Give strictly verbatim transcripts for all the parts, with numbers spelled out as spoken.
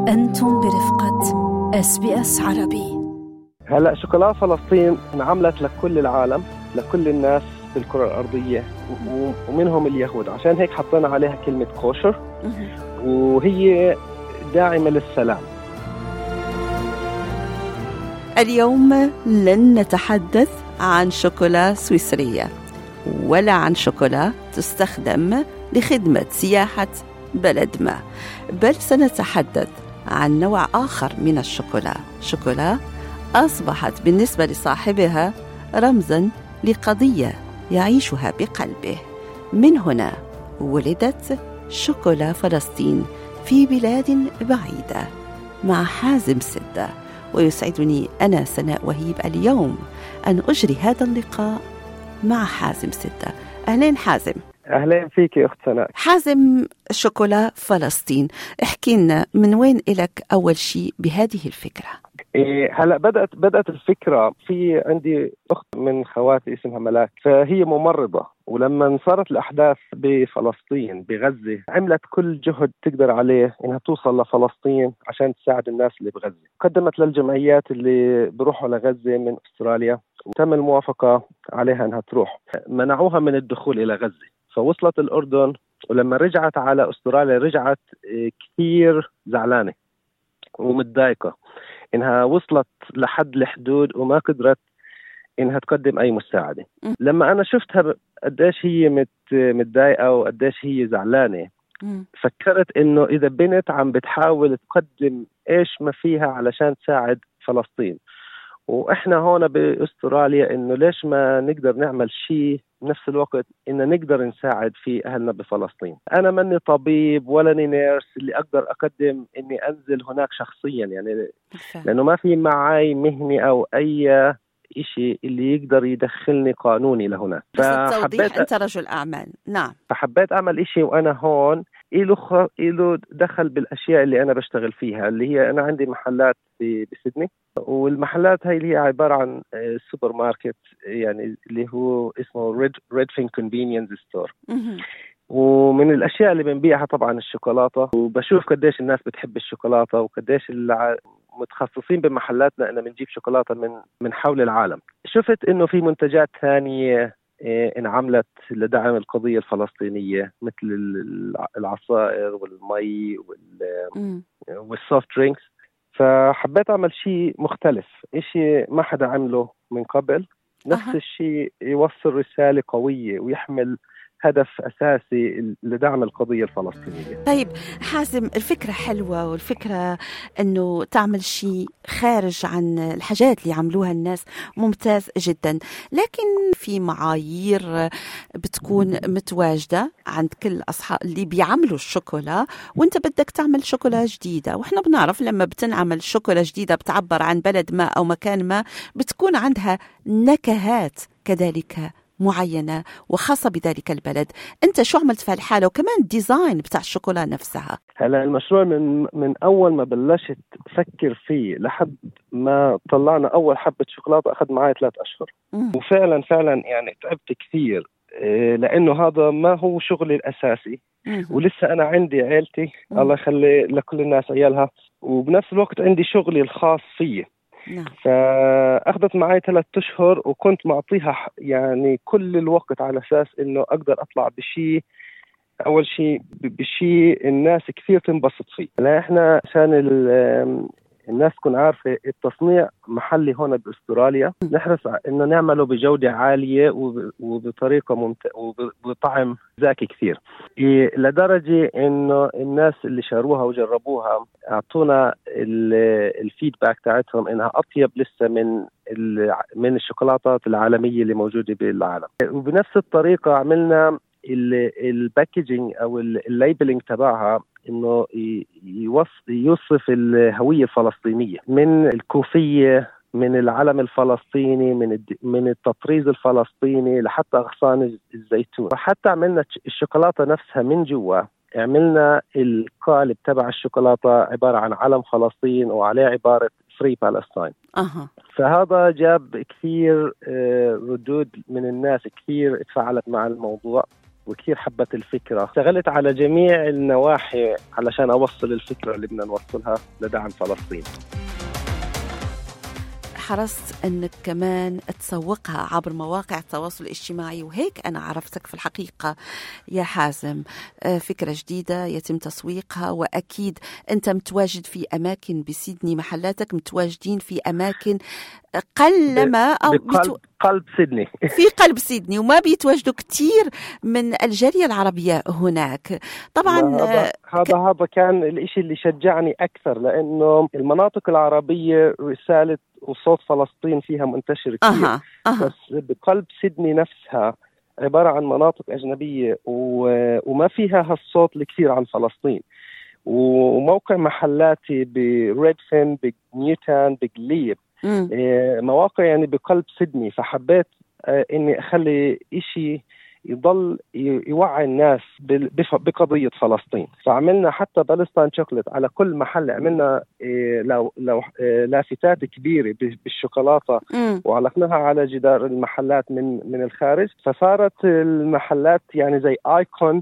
أنتم برفقة إس بي إس عربي. هلأ شوكولاتة فلسطين انعملت لكل العالم، لكل الناس بالكرة الأرضية ومنهم اليهود، عشان هيك حطينا عليها كلمة كوشر، وهي داعمة للسلام. اليوم لن نتحدث عن شوكولا سويسرية ولا عن شوكولا تستخدم لخدمة سياحة بلد ما، بل سنتحدث عن نوع آخر من الشوكولا، شوكولا أصبحت بالنسبة لصاحبها رمزاً لقضية يعيشها بقلبه. من هنا ولدت شوكولا فلسطين في بلاد بعيدة مع حازم سدة، ويسعدني أنا سناء وهيب اليوم أن أجري هذا اللقاء مع حازم سدة. أهلين حازم. أهلين فيك يا أخت سناء. حازم، شوكولا فلسطين، احكي لنا من وين إلك أول شيء بهذه الفكرة؟ إيه هلا بدأت بدأت الفكرة في عندي أخت من خواتي اسمها ملاك، فهي ممرضة، ولما صارت الأحداث بفلسطين بغزة عملت كل جهد تقدر عليه إنها توصل لفلسطين عشان تساعد الناس اللي بغزة. قدمت للجمعيات اللي بروحوا لغزة من أستراليا، وتم الموافقة عليها إنها تروح. منعوها من الدخول إلى غزة، فوصلت الأردن، ولما رجعت على أستراليا رجعت كثير زعلانة ومتضايقة إنها وصلت لحد الحدود وما قدرت إنها تقدم أي مساعدة. لما أنا شفتها قديش هي مت متضايقة وقديش هي زعلانة، فكرت إنه إذا بنت عم بتحاول تقدم إيش ما فيها علشان تساعد فلسطين، وإحنا هون بأستراليا، إنه ليش ما نقدر نعمل شيء بنفس الوقت إن نقدر نساعد في أهلنا بفلسطين. أنا مني طبيب ولا نيرس اللي أقدر أقدم إني أنزل هناك شخصيا، يعني لأنه ما في معي مهني أو أي إشي اللي يقدر يدخلني قانوني لهناك. بس التوضيح أنت رجل أعمال. نعم. فحبيت أعمل إشي وأنا هون إله خ... إله دخل بالأشياء اللي أنا بشتغل فيها، اللي هي أنا عندي محلات بسيدني، والمحلات هاي اللي هي عبارة عن سوبر ماركت، يعني اللي هو اسمه ريد ريد فين كونفينينس ستور. ومن الأشياء اللي بنبيعها طبعا الشوكولاتة، وبشوف قديش الناس بتحب الشوكولاتة وقديش متخصصين بمحلاتنا إننا بنجيب شوكولاتة من من حول العالم. شفت إنه في منتجات ثانية انعملت لدعم القضية الفلسطينية، مثل العصائر والمي والسوفت درينكس، فحبيت أعمل شيء مختلف، إشي ما حدا عمله من قبل، نفس الشيء يوصل رسالة قوية ويحمل هدف أساسي لدعم القضية الفلسطينية. طيب حازم، الفكرة حلوة، والفكرة أنه تعمل شيء خارج عن الحاجات اللي عملوها الناس ممتاز جدا، لكن في معايير بتكون متواجدة عند كل أصحاب اللي بيعملوا الشوكولا، وانت بدك تعمل شوكولا جديدة، وإحنا بنعرف لما بتنعمل شوكولا جديدة بتعبر عن بلد ما أو مكان ما بتكون عندها نكهات كذلك معينة وخاصة بذلك البلد. أنت شو عملت في الحالة؟ وكمان الديزاين بتاع الشوكولا نفسها. هلا المشروع من من أول ما بلشت أفكر فيه لحد ما طلعنا أول حبة شوكولاتة أخذ معي ثلاث أشهر. مم. وفعلا فعلا يعني تعبت كثير، لأنه هذا ما هو شغلي الأساسي. مم. ولسه أنا عندي عيلتي، مم. الله يخلي لكل الناس عيالها، وبنفس الوقت عندي شغلي الخاص فيه. نعم. فأخذت معي ثلاث أشهر، وكنت معطيها يعني كل الوقت على أساس إنه أقدر أطلع بشيء، أول شيء بشيء الناس كثير تنبسط فيه. لا إحنا عشان الناس تكون عارفة التصنيع محلي هنا بأستراليا، نحرص إنه نعمله بجودة عالية وبطريقة ممتازة وبطعم ذكي كثير، لدرجة إنه الناس اللي شاروها وجربوها أعطونا الفيدباك تاعتهم إنها أطيب لسه من من الشوكولاتات العالمية اللي موجودة بالعالم. وبنفس الطريقة عملنا الباكيجينج أو الليبلينج تبعها، إنه يوصف الهوية الفلسطينية، من الكوفية، من العلم الفلسطيني، من من التطريز الفلسطيني لحتى أغصان الزيتون. وحتى عملنا الشوكولاتة نفسها من جوا، عملنا القالب تبع الشوكولاتة عبارة عن علم فلسطين وعليه عبارة Free Palestine. أه. فهذا جاب كثير ردود من الناس، كثير اتفاعلت مع الموضوع، وكثير حبت الفكرة. اشتغلت على جميع النواحي علشان أوصل الفكرة اللي بدنا نوصلها لدعم فلسطين. حرصت أنك كمان تسوقها عبر مواقع التواصل الاجتماعي، وهيك أنا عرفتك في الحقيقة يا حازم. فكرة جديدة يتم تسويقها، وأكيد أنت متواجد في أماكن بسيدني، محلاتك متواجدين في أماكن قلما أو بقلب قلب سيدني في قلب سيدني، وما بيتواجدوا كتير من الجالية العربية هناك طبعا. هذا هذا هذا كان الإشي اللي شجعني أكثر، لأنه المناطق العربية رسالة وصوت فلسطين فيها منتشر كثير. أها. أها. بس بقلب سيدني نفسها عبارة عن مناطق أجنبية وما فيها هالصوت الكثير عن فلسطين. وموقع محلاتي بريدفين، بنيوتن، بقليب، مواقع يعني بقلب سيدني، فحبيت إني أخلي إشي يضل يوعي الناس بقضية فلسطين. فعملنا حتى بالستان شوكولات على كل محل، عملنا لو لو لافتات كبيرة بالشوكولاتة وعلقناها على جدار المحلات من من الخارج، فصارت المحلات يعني زي آيكون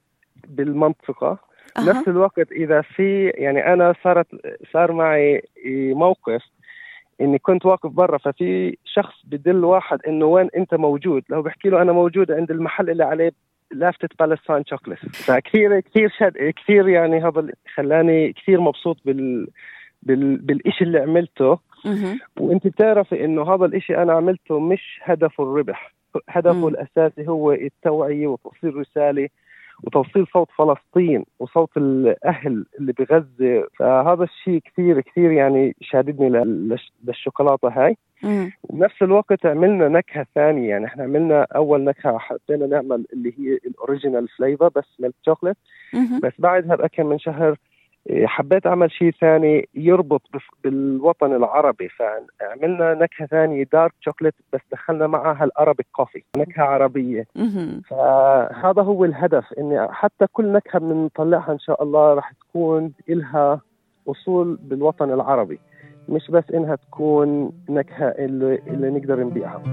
بالمنطقة. أه. نفس الوقت إذا في يعني أنا صارت صار معي موقف إني كنت واقف برا، ففي شخص بدل واحد إنه وين أنت موجود، لو بحكي له أنا موجود عند المحل اللي عليه لافتة بالستان شوكولات. فكثير كثير شد كثير يعني هذا خلاني كثير مبسوط بال بال بالإشي اللي عملته. وأنت بتعرفي إنه هذا الإشي أنا عملته مش هدفه الربح، هدفه م. الأساسي هو التوعية وتوصيل رسالة وتوصيل صوت فلسطين وصوت الأهل اللي بغزة. فهذا الشيء كثير كثير يعني شاددني للشوكولاتة هاي. مم. وبنفس الوقت عملنا نكهة ثانية، يعني احنا عملنا أول نكهة حبينا نعمل اللي هي الأوريجينال فليفر بس ميلك شوكولات، بس بعدها بأكم من شهر حبيت أعمل شيء ثاني يربط بالوطن العربي، فعملنا نكهة ثانية دارك شوكولات بس دخلنا معها الأرابيك كوفي، نكهة عربية. فهذا هو الهدف، إني حتى كل نكهة بنطلعها إن شاء الله راح تكون إلها أصول بالوطن العربي، مش بس إنها تكون نكهة اللي, اللي نقدر نبيعها.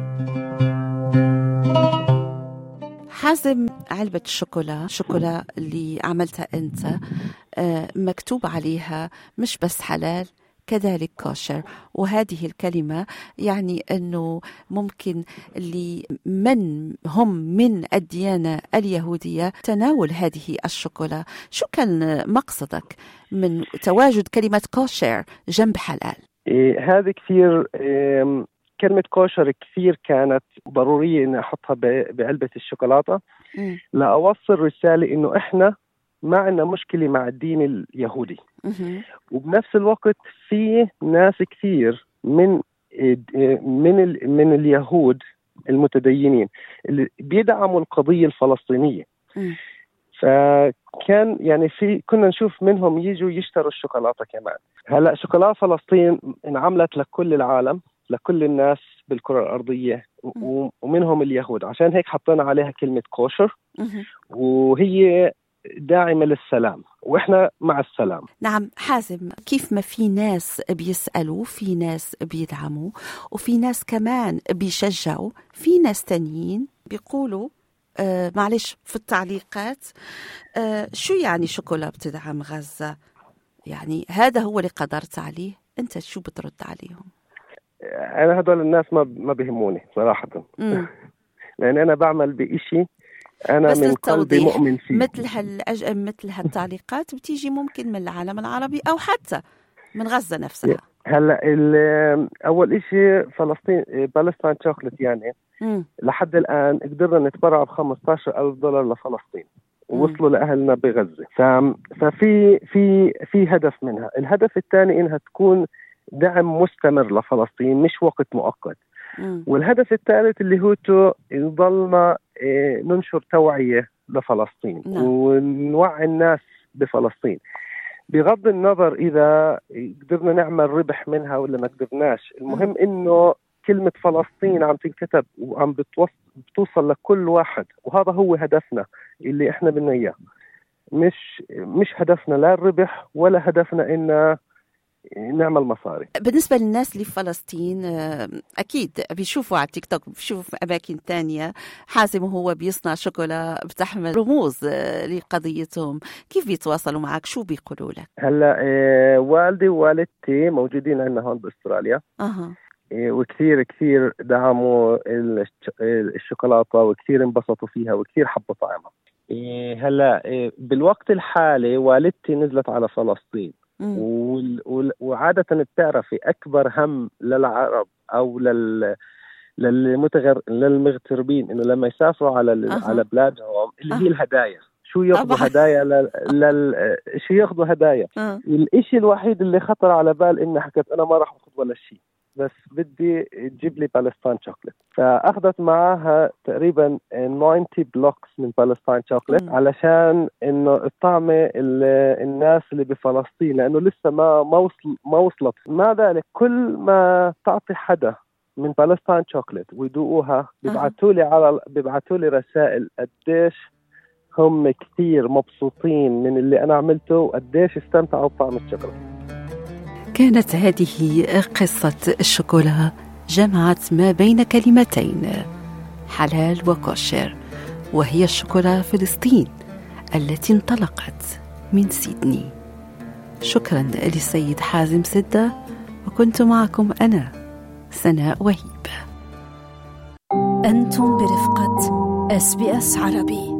حازم، علبة الشوكولا شوكولا اللي عملتها أنت مكتوب عليها مش بس حلال كذلك كوشر، وهذه الكلمة يعني أنه ممكن اللي من هم من الديانة اليهودية تناول هذه الشوكولا. شو كان مقصدك من تواجد كلمة كوشر جنب حلال؟ إيه هذه كثير إيه كلمة كوشر كثير كانت ضرورية إن أحطها بعلبة الشوكولاتة لأوصل رسالة إنه إحنا ما عندنا مشكلة مع الدين اليهودي. وبنفس الوقت في ناس كثير من من من اليهود المتدينين اللي بيدعموا القضية الفلسطينية. فكان يعني في كنا نشوف منهم يجوا يشتروا الشوكولاتة كمان. هلأ شوكولاتة فلسطين انعملت لكل العالم، لكل الناس بالكرة الأرضية، ومنهم اليهود، عشان هيك حطينا عليها كلمة كوشر، وهي داعمة للسلام وإحنا مع السلام. نعم حازم، كيف ما في ناس بيسألوا، في ناس بيدعموا، وفي ناس كمان بيشجعوا، في ناس تانيين بيقولوا آه معلش في التعليقات آه شو يعني شوكولا بتدعم غزة؟ يعني هذا هو اللي قدرت عليه، أنت شو بترد عليهم؟ أنا هدول الناس ما ما بيهموني صراحة. لأن أنا بعمل بإشي أنا من قلبي مؤمن فيه. مثل هالأج... مثل هالتعليقات بتيجي ممكن من العالم العربي أو حتى من غزة نفسها. هلا أول إشي فلسطين بالستان شوكولات يعني م. لحد الآن قدرنا نتبرع بخمسة عشر ألف دولار لفلسطين ووصلوا لأهلنا بغزة. ف... ففي في في هدف منها. الهدف الثاني إنها تكون دعم مستمر لفلسطين مش وقت مؤقت. م. والهدف الثالث اللي هو يضلنا ننشر توعية لفلسطين نعم. ونوعي الناس بفلسطين بغض النظر إذا قدرنا نعمل ربح منها ولا ما قدرناش. المهم إنه كلمة فلسطين عم تنكتب وعم بتوصل لكل واحد، وهذا هو هدفنا اللي إحنا بدنا إياه. مش مش هدفنا لا الربح ولا هدفنا إن نعمل مصاري. بالنسبة للناس اللي في فلسطين أكيد بيشوفوا على التيك توك، بيشوفوا أماكن تانية حازم وهو بيصنع شوكولا بتحمل رموز لقضيتهم، كيف بيتواصلوا معك؟ شو بيقولوا لك؟ هلا إيه والدي ووالدتي موجودين عندنا هون بأستراليا. أها. إيه وكثير كثير دعموا الشوكولاتة وكثير انبسطوا فيها وكثير حبوا طعمها. إيه هلا إيه بالوقت الحالي والدتي نزلت على فلسطين. وعادة بتعرفي أكبر هم للعرب أو لل للمتغر للمغتربين إنه لما يسافروا على أه. على بلادهم اللي أه. هي الهدايا. شو ياخذوا هدايا لل... لل شو ياخذوا هدايا أه. الإشي الوحيد اللي خطر على بال إني حكت أنا ما راح أخذ ولا شيء، بس بدي تجيب لي بالستاين شوكليت. فأخذت معها تقريبا تسعين بلوكس من بالستاين شوكليت علشان إنه الطعمة الناس اللي بفلسطين، لأنه لسه ما ما وصل ما وصلت. مع ذلك كل ما تعطي حدا من بالستاين شوكليت ويدوقوها بيبعتوا لي على بيبعتوا لي رسائل قديش هم كثير مبسوطين من اللي أنا عملته وقديش استمتعوا بطعم الشوكولاتة. كانت هذه قصة الشوكولا، جمعت ما بين كلمتين حلال وكوشر، وهي الشوكولا فلسطين التي انطلقت من سيدني. شكرا للسيد حازم سدة، وكنت معكم أنا سناء وهيب. أنتم برفقة إس بي إس عربي.